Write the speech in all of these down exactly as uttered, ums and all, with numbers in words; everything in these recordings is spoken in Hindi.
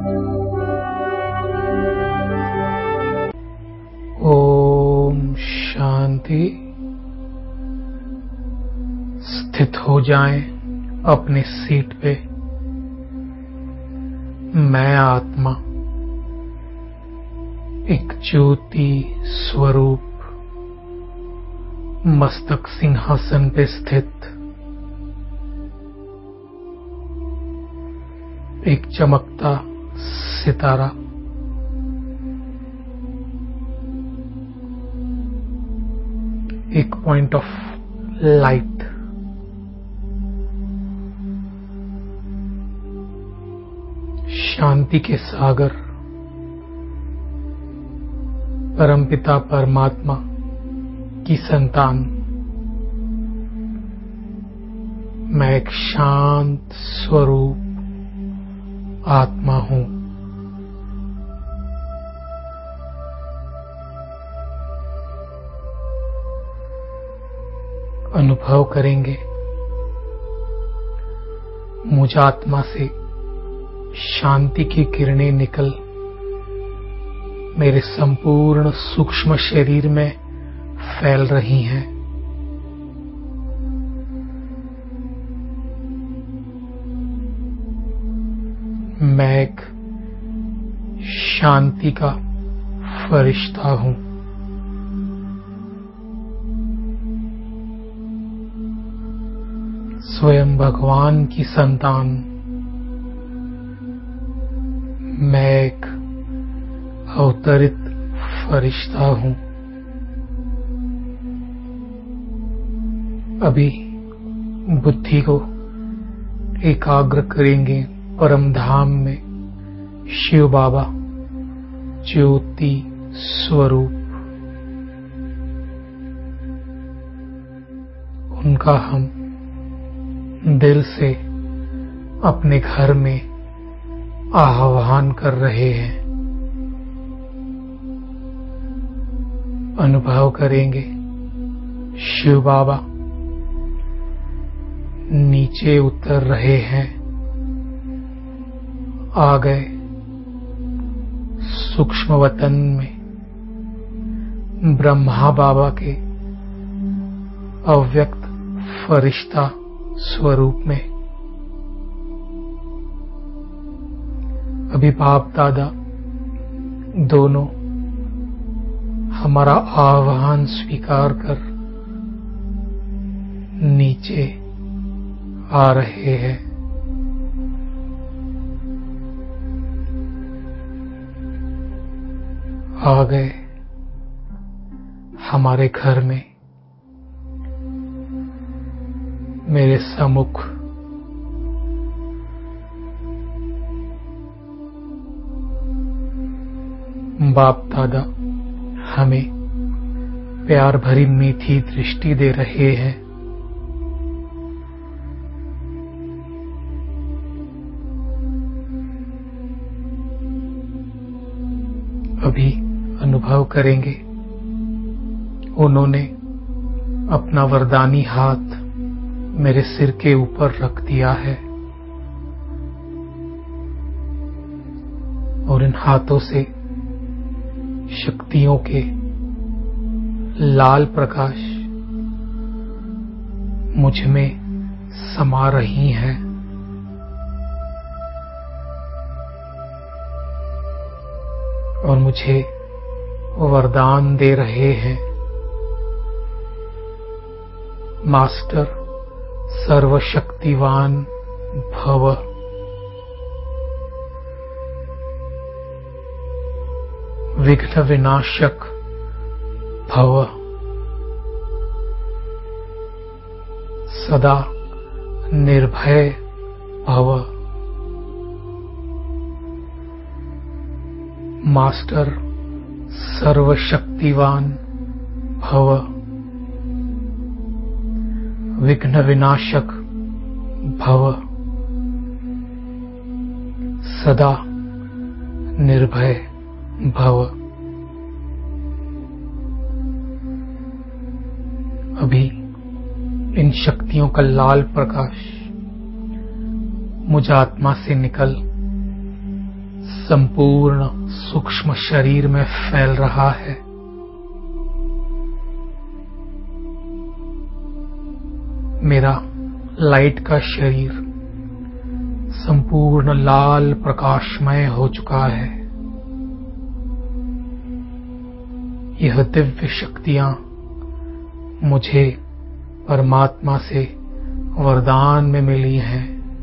ओम शांति। स्थित हो जाएं अपनी सीट पे। मैं आत्मा एक ज्योति स्वरूप मस्तक सिंहासन पे स्थित एक चमकता सितारा, एक पॉइंट ऑफ लाइट, शांति के सागर, परमपिता परमात्मा की संतान। मैं एक शांत स्वरूप आत्मा हूं। अनुभव करेंगे मुझ आत्मा से शांति की किरणें निकल मेरे संपूर्ण सूक्ष्म शरीर में फैल रही हैं। मैं एक शांति का फरिश्ता हूं। स्वयं भगवान की संतान। मैं एक अवतरित फरिश्ता हूं। अभी बुद्धि को एकाग्र करेंगे परम धाम में शिव बाबा ज्योति स्वरूप। उनका हम दिल से अपने घर में आह्वान कर रहे हैं। अनुभव करेंगे शिव बाबा नीचे उतर रहे हैं। आ गए सूक्ष्म वतन में ब्रह्मा बाबा के अव्यक्त फरिश्ता स्वरूप में। अभी बाप दादा दोनों हमारा आह्वान स्वीकार कर नीचे आ रहे हैं। आ गए हमारे घर में, मेरे सम्मुख। बाप दादा हमें प्यार भरी मीठी दृष्टि दे रहे हैं। अभी अनुभव करेंगे उन्होंने अपना वरदानी हाथ मेरे सिर के ऊपर रख दिया है और इन हाथों से शक्तियों के लाल प्रकाश मुझ में समा रही हैं। और मुझे वरदान दे रहे हैं। मास्टर सर्वशक्तिवान भव। विघ्न विनाशक भव। सदा निर्भय भव। मास्टर सर्वशक्तिवान भव। विघ्न विनाशक भव। सदा निर्भय भव। अभी इन शक्तियों का लाल प्रकाश मुझ आत्मा से निकल संपूर्ण सूक्ष्म शरीर में फैल रहा है। मेरा लाइट का शरीर संपूर्ण लाल प्रकाशमय हो चुका है। यह दिव्य शक्तियां मुझे परमात्मा से वरदान में मिली हैं।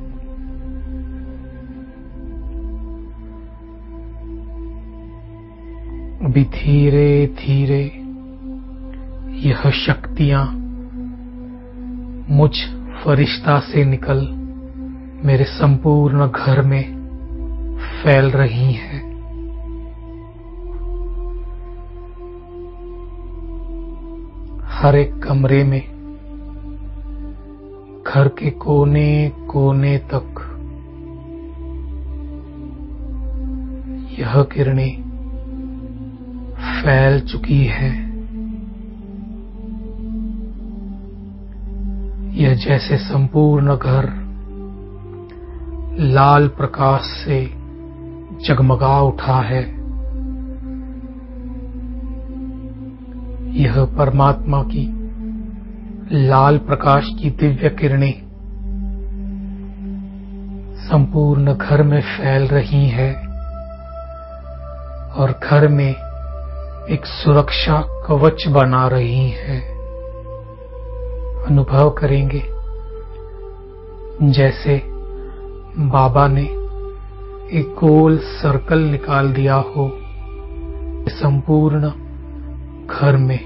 अभी धीरे धीरे यह शक्तियां मुझ फरिश्ता से निकल मेरे संपूर्ण घर में फैल रही हैं। हर एक कमरे में, घर के कोने कोने तक यह किरणें फैल चुकी है। यह जैसे संपूर्ण घर लाल प्रकाश से जगमगा उठा है। यह परमात्मा की लाल प्रकाश की दिव्य किरणें संपूर्ण घर में फैल रही हैं और घर में एक सुरक्षा कवच बना रही हैं। अनुभव करेंगे जैसे बाबा ने एक गोल सर्कल निकाल दिया हो। संपूर्ण घर में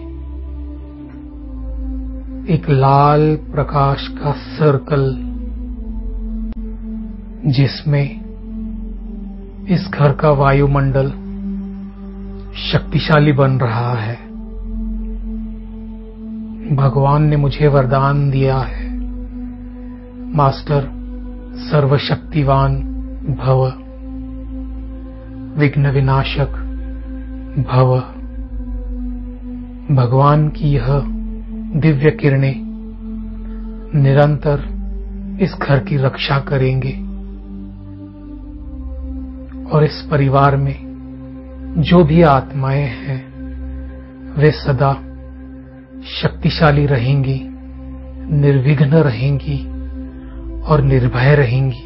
एक लाल प्रकाश का सर्कल, जिसमें इस घर का वायुमंडल शक्तिशाली बन रहा है। भगवान ने मुझे वरदान दिया है, मास्टर सर्वशक्तिवान भव, विघ्न विनाशक भव। भगवान की यह दिव्य किरणें निरंतर इस घर की रक्षा करेंगे और इस परिवार में जो भी आत्माएं हैं वे सदा शक्तिशाली रहेंगी, निर्विघ्न रहेंगी और निर्भय रहेंगी।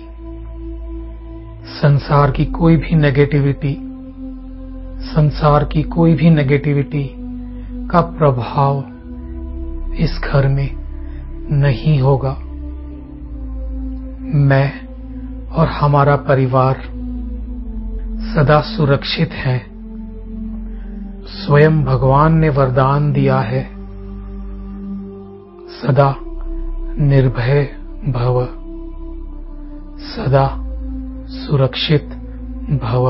संसार की कोई भी नेगेटिविटी संसार की कोई भी नेगेटिविटी का प्रभाव इस घर में नहीं होगा। मैं और हमारा परिवार सदा सुरक्षित हैं। स्वयं भगवान ने वरदान दिया है, सदा निर्भय भव, सदा सुरक्षित भव।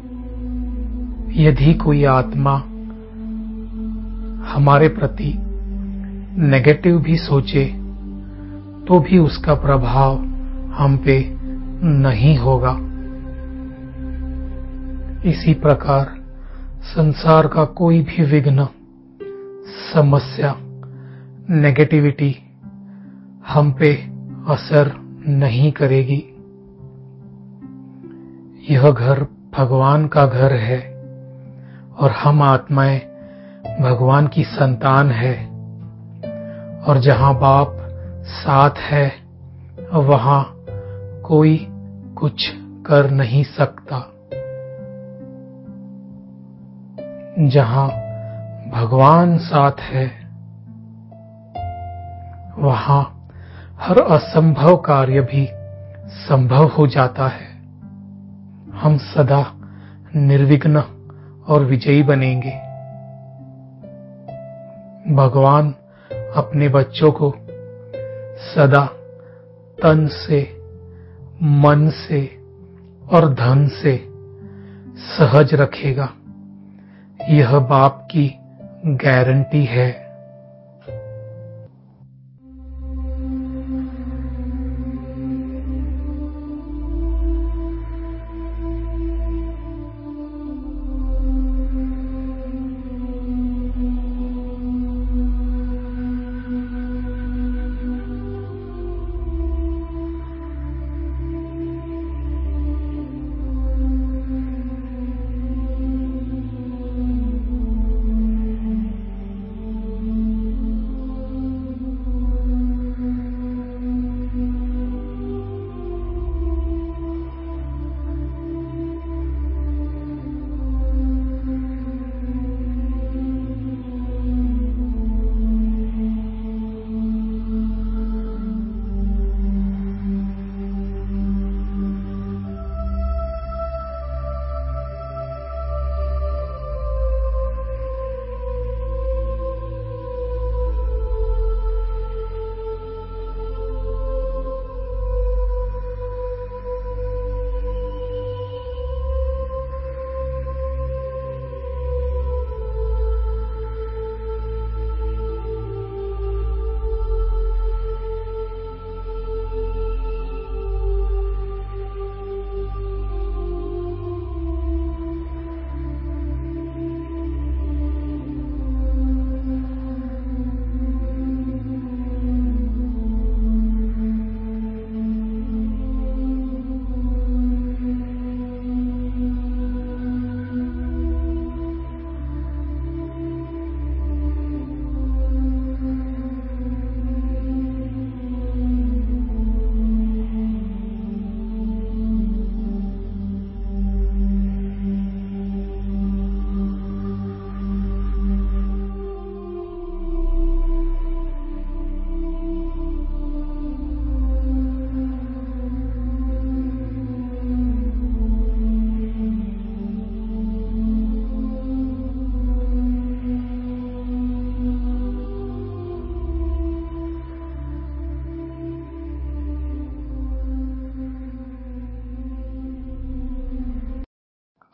यदि कोई आत्मा हमारे प्रति नेगेटिव भी सोचे तो भी उसका प्रभाव हम पे नहीं होगा। इसी प्रकार संसार का कोई भी विघ्न, समस्या, नेगेटिविटी हम पे असर नहीं करेगी। यह घर भगवान का घर है और हम आत्माएं भगवान की संतान है, और जहां बाप साथ है वहां कोई कुछ कर नहीं सकता। जहां भगवान साथ है वहां हर असंभव कार्य भी संभव हो जाता है। हम सदा निर्विघ्न और विजयी बनेंगे। भगवान अपने बच्चों को सदा तन से, मन से और धन से सहज रखेगा। यह बाप की गारंटी है।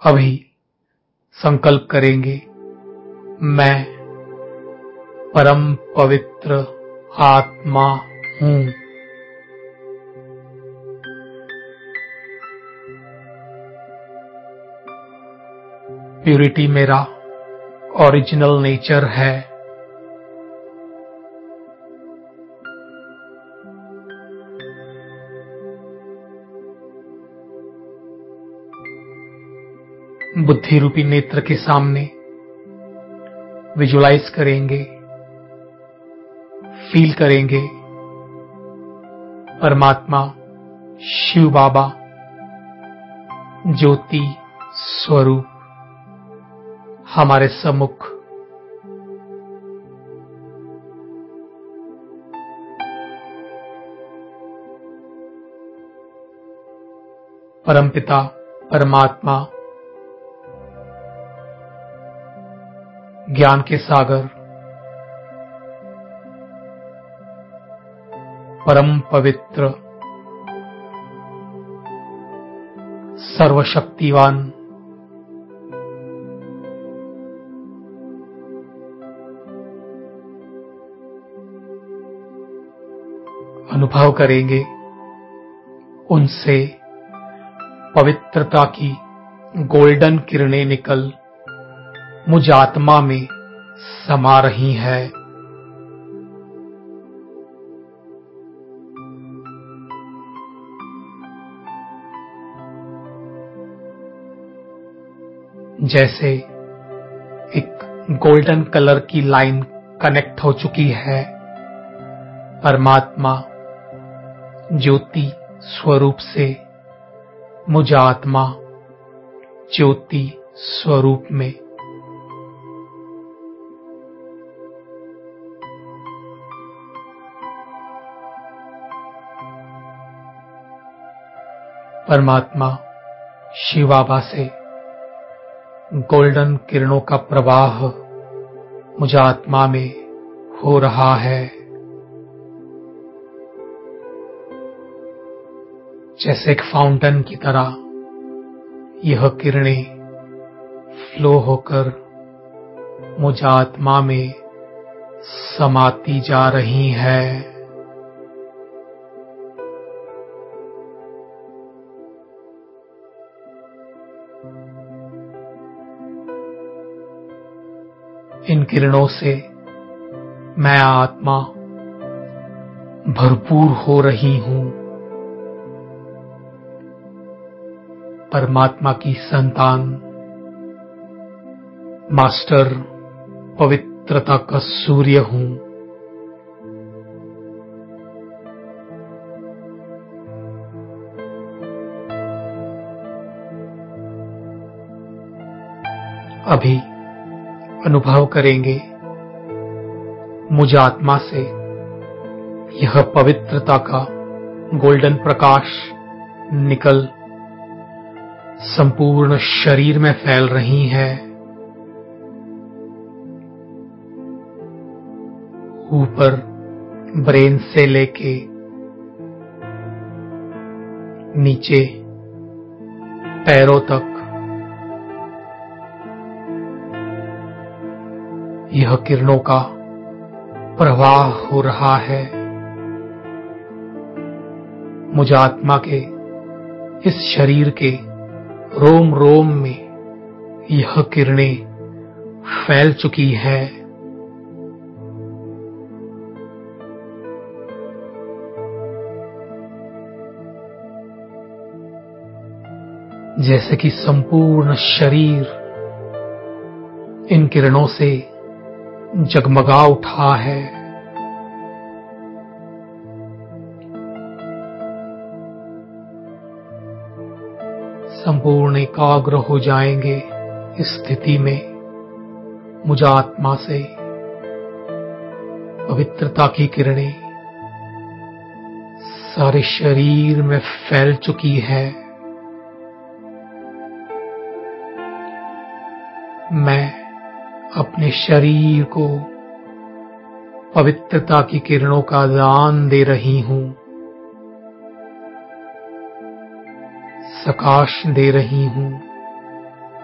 अभी संकल्प करेंगे, मैं परम पवित्र आत्मा हूं। प्यूरिटी मेरा ओरिजिनल नेचर है। बुद्धि रूपी नेत्र के सामने विजुलाइज करेंगे, फील करेंगे, परमात्मा शिव बाबा ज्योति स्वरूप हमारे सम्मुख परमपिता परमात्मा ज्ञान के सागर परम पवित्र सर्वशक्तिवान अनुभव करेंगे, उनसे पवित्रता की गोल्डन किरणें निकल मुझ आत्मा में समा रही है। जैसे एक गोल्डन कलर की लाइन कनेक्ट हो चुकी है परमात्मा ज्योति स्वरूप से मुझ आत्मा ज्योति स्वरूप में। परमात्मा शिव बाबा से गोल्डन किरणों का प्रवाह मुझ आत्मा में हो रहा है। जैसे एक फाउंटेन की तरह यह किरणें फ्लो होकर मुझ आत्मा में समाती जा रही है। इन किरणों से मैं आत्मा भरपूर हो रही हूं। परमात्मा की संतान मास्टर पवित्रता का सूर्य हूं। अभी अनुभव करेंगे, मुझ आत्मा से यह पवित्रता का गोल्डन प्रकाश निकल संपूर्ण शरीर में फैल रही है। ऊपर ब्रेन से लेके नीचे पैरों तक यह किरणों का प्रवाह हो रहा है। मुझ आत्मा के इस शरीर के रोम रोम में यह किरणें फैल चुकी है। जैसे कि संपूर्ण शरीर इन किरणों से जगमगा उठा है। संपूर्ण एकाग्र हो जाएंगे इस स्थिति में। मुझ आत्मा से पवित्रता की किरणें सारे शरीर में फैल चुकी है। मैं अपने शरीर को पवित्रता की किरणों का दान दे रही हूं, सकाश दे रही हूं।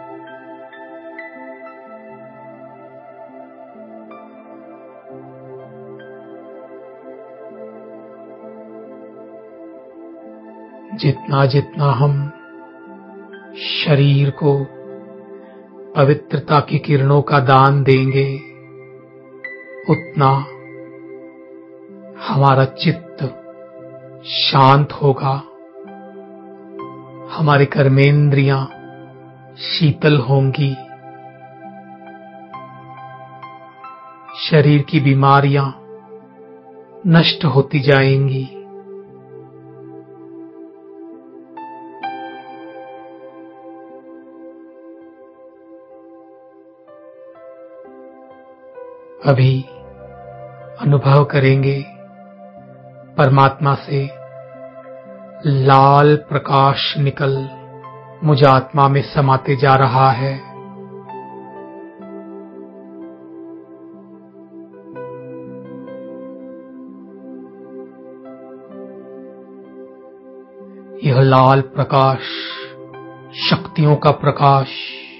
जितना जितना हम शरीर को पवित्रता की किरणों का दान देंगे, उतना हमारा चित्त शांत होगा, हमारे कर्मेंद्रियां शीतल होंगी, शरीर की बीमारियां नष्ट होती जाएंगी। अभी अनुभव करेंगे परमात्मा से लाल प्रकाश निकल मुझ आत्मा में समाते जा रहा है। यह लाल प्रकाश शक्तियों का प्रकाश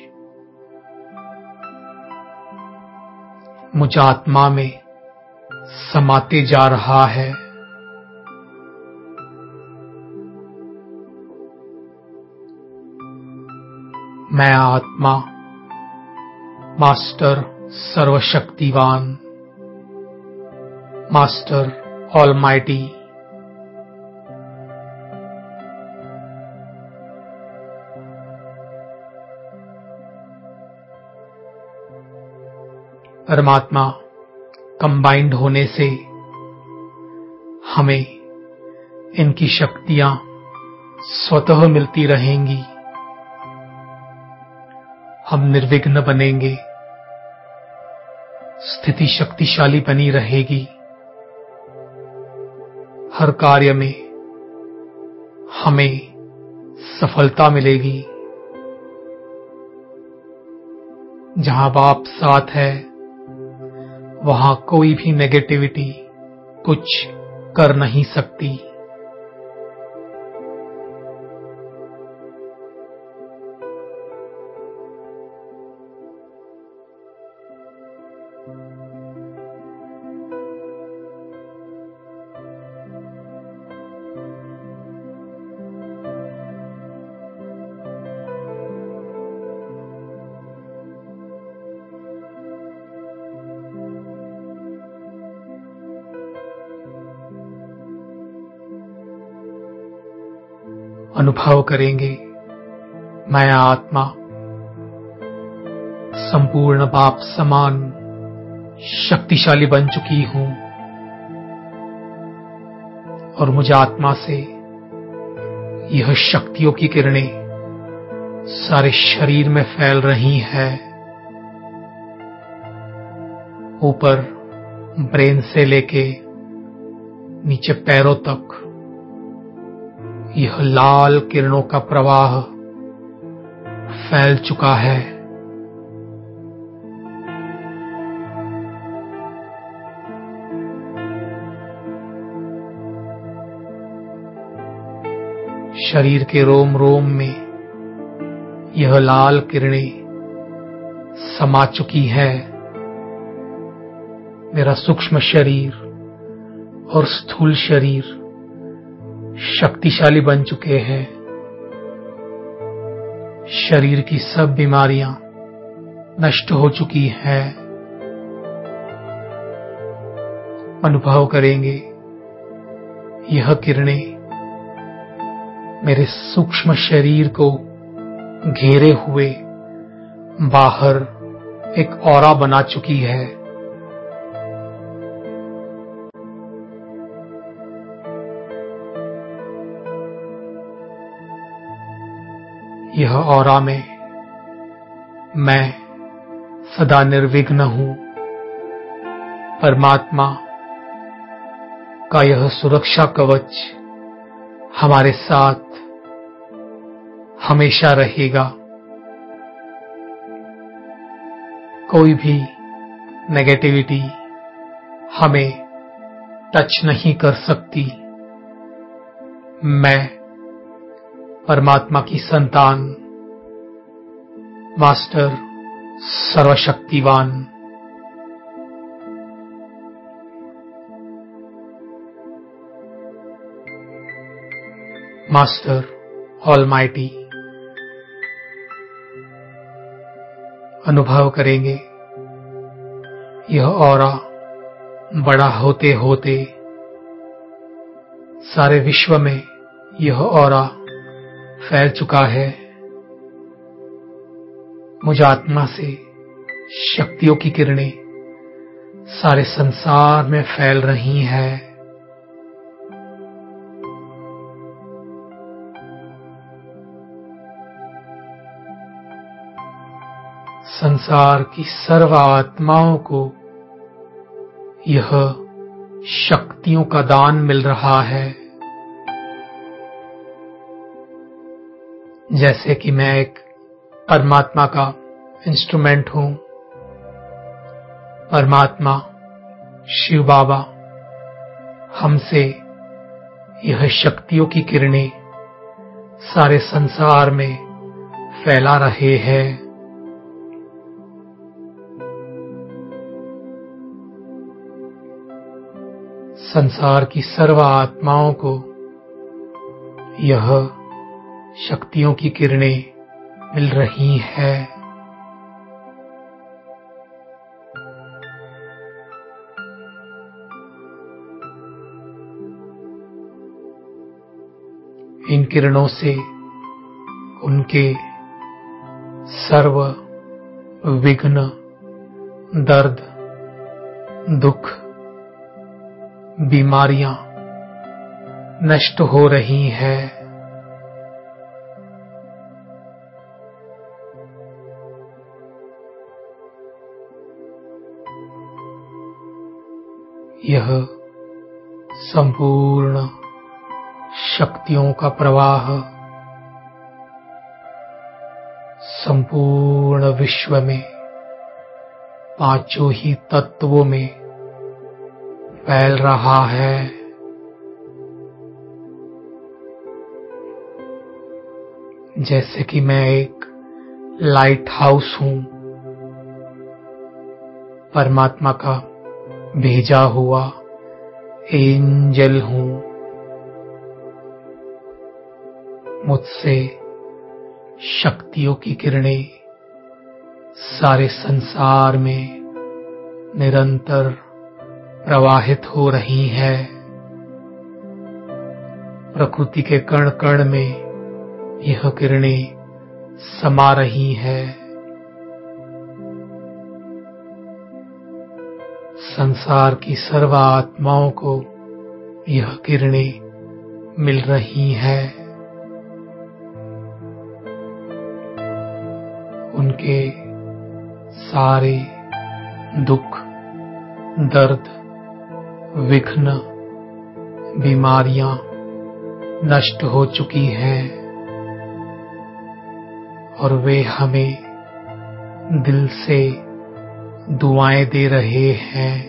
मुझ आत्मा में समाते जा रहा है। मैं आत्मा मास्टर सर्वशक्तिवान, मास्टर ऑलमाइटी, परमात्मा कंबाइंड होने से हमें इनकी शक्तियां स्वतः मिलती रहेंगी। हम निर्विघ्न बनेंगे, स्थिति शक्तिशाली बनी रहेगी। हर कार्य में हमें सफलता मिलेगी। जहां बाप साथ है, वहां कोई भी नेगेटिविटी कुछ कर नहीं सकती। अनुभव करेंगे मैं आत्मा संपूर्ण बाप समान शक्तिशाली बन चुकी हूं और मुझ आत्मा से यह शक्तियों की किरणें सारे शरीर में फैल रही हैं। ऊपर ब्रेन से लेके नीचे पैरों तक यह लाल किरणों का प्रवाह फैल चुका है। शरीर के रोम रोम में यह लाल किरणें समा चुकी है। मेरा सूक्ष्म शरीर और स्थूल शरीर शक्तिशाली बन चुके हैं। शरीर की सब बीमारियां नष्ट हो चुकी हैं। अनुभव करेंगे यह किरणें मेरे सूक्ष्म शरीर को घेरे हुए बाहर एक ऑरा बना चुकी है। यह ऑरा में मैं सदा निर्विघ्न हूं। परमात्मा का यह सुरक्षा कवच हमारे साथ हमेशा रहेगा। कोई भी नेगेटिविटी हमें टच नहीं कर सकती। मैं परमात्मा की संतान, मास्टर सर्वशक्तिवान, मास्टर ऑलमाइटी अनुभव करेंगे यह ऑरा बड़ा होते होते सारे विश्व में यह ऑरा फैल चुका है। मुझ आत्मा से शक्तियों की किरणें सारे संसार में फैल रही हैं। संसार की सर्व आत्माओं को यह शक्तियों का दान मिल रहा है। जैसे कि मैं एक परमात्मा का इंस्ट्रूमेंट हूं। परमात्मा शिव बाबा हमसे यह शक्तियों की किरणें सारे संसार में फैला रहे हैं। संसार की सर्व आत्माओं को यह शक्तियों की किरणें मिल रही हैं। इन किरणों से उनके सर्व विघ्न, दर्द, दुख, बीमारियां नष्ट हो रही हैं। यह संपूर्ण शक्तियों का प्रवाह संपूर्ण विश्व में पांचों ही तत्वों में फैल रहा है। जैसे कि मैं एक लाइट हाउस हूं, परमात्मा का भेजा हुआ एंजल हूं। मुझसे शक्तियों की किरणें सारे संसार में निरंतर प्रवाहित हो रही हैं। प्रकृति के कण कण में यह किरणें समा रही हैं। संसार की सर्व आत्माओं को यह किरणें मिल रही हैं। उनके सारे दुख, दर्द, विघ्न, बीमारियां नष्ट हो चुकी हैं और वे हमें दिल से दुआएं दे रहे हैं।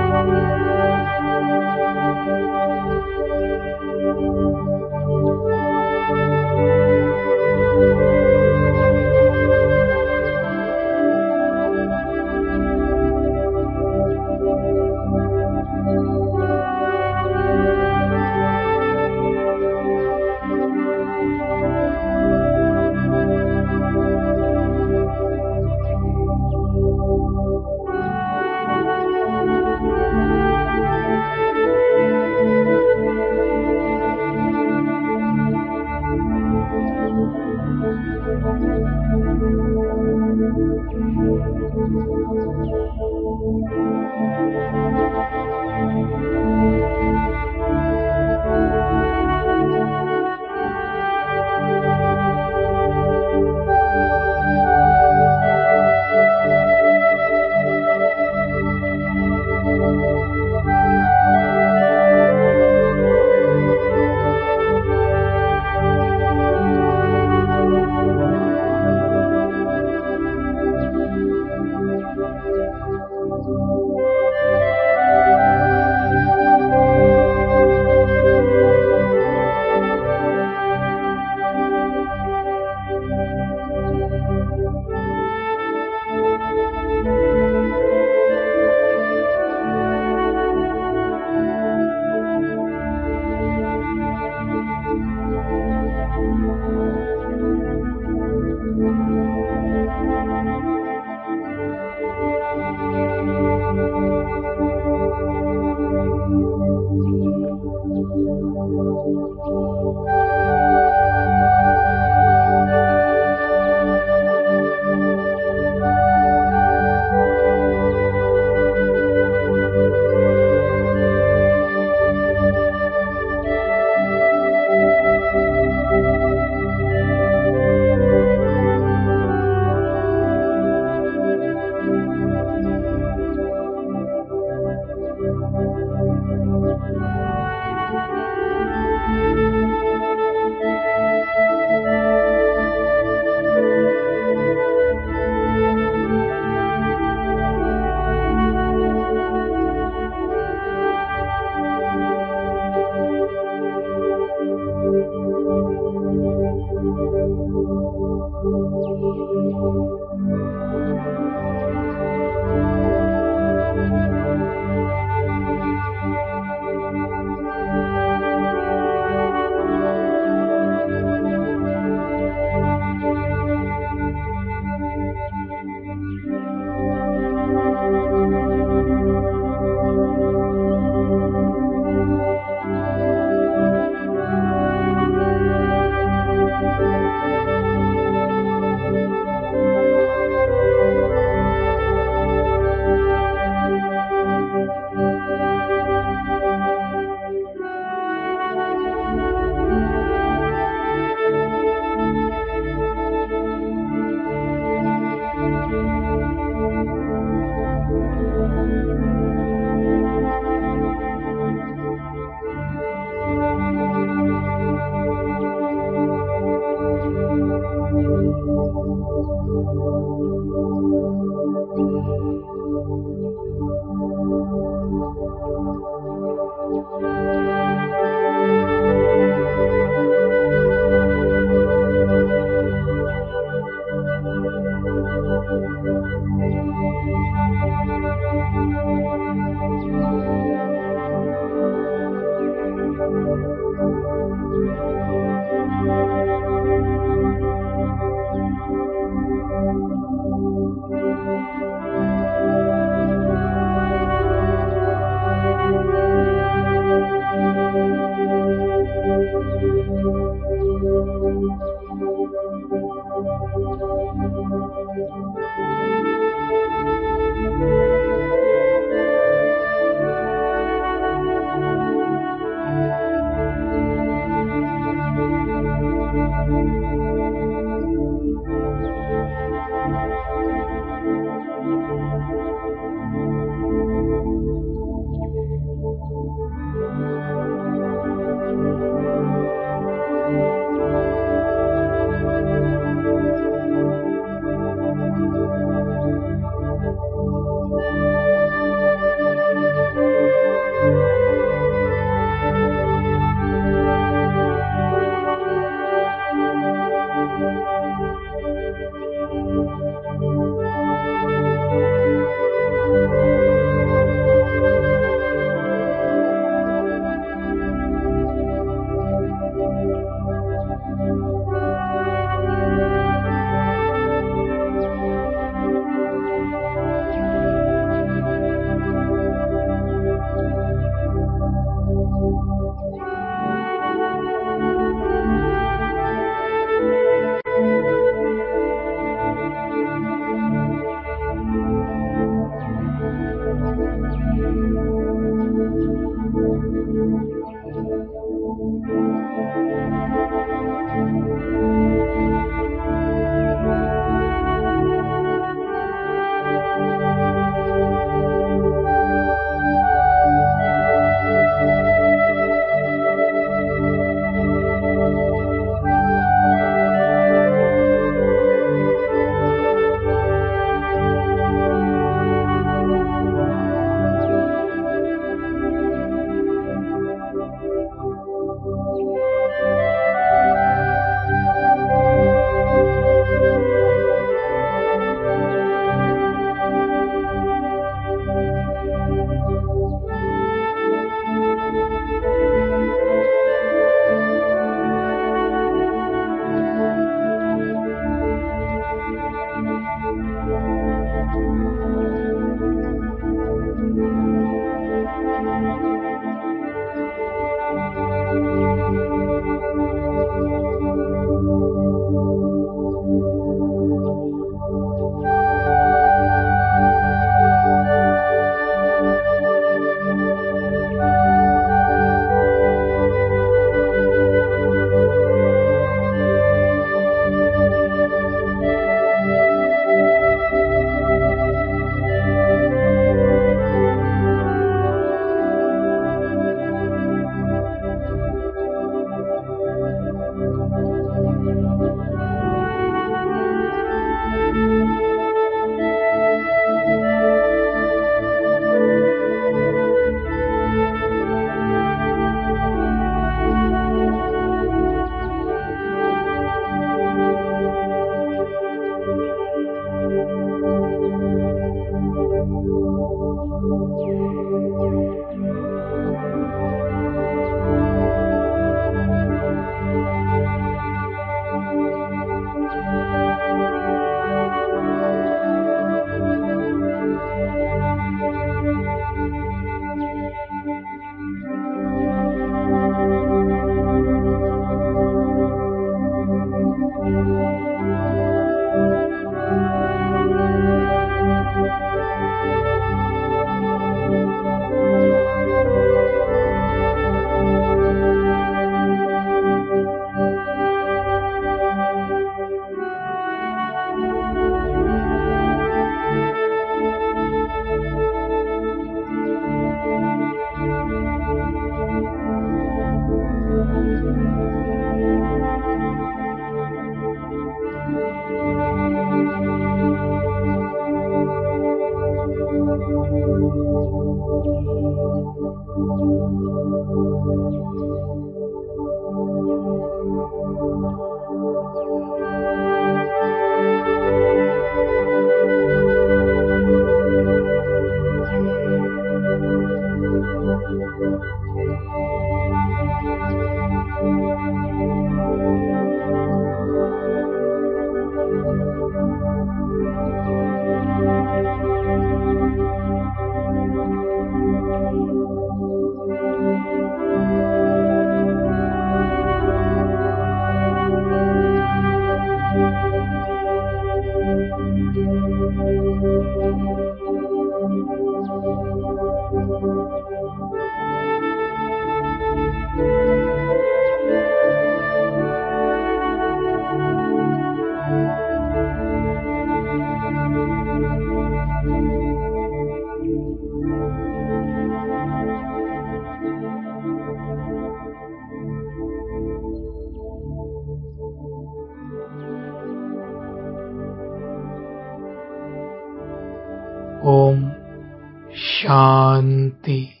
ओम शांति।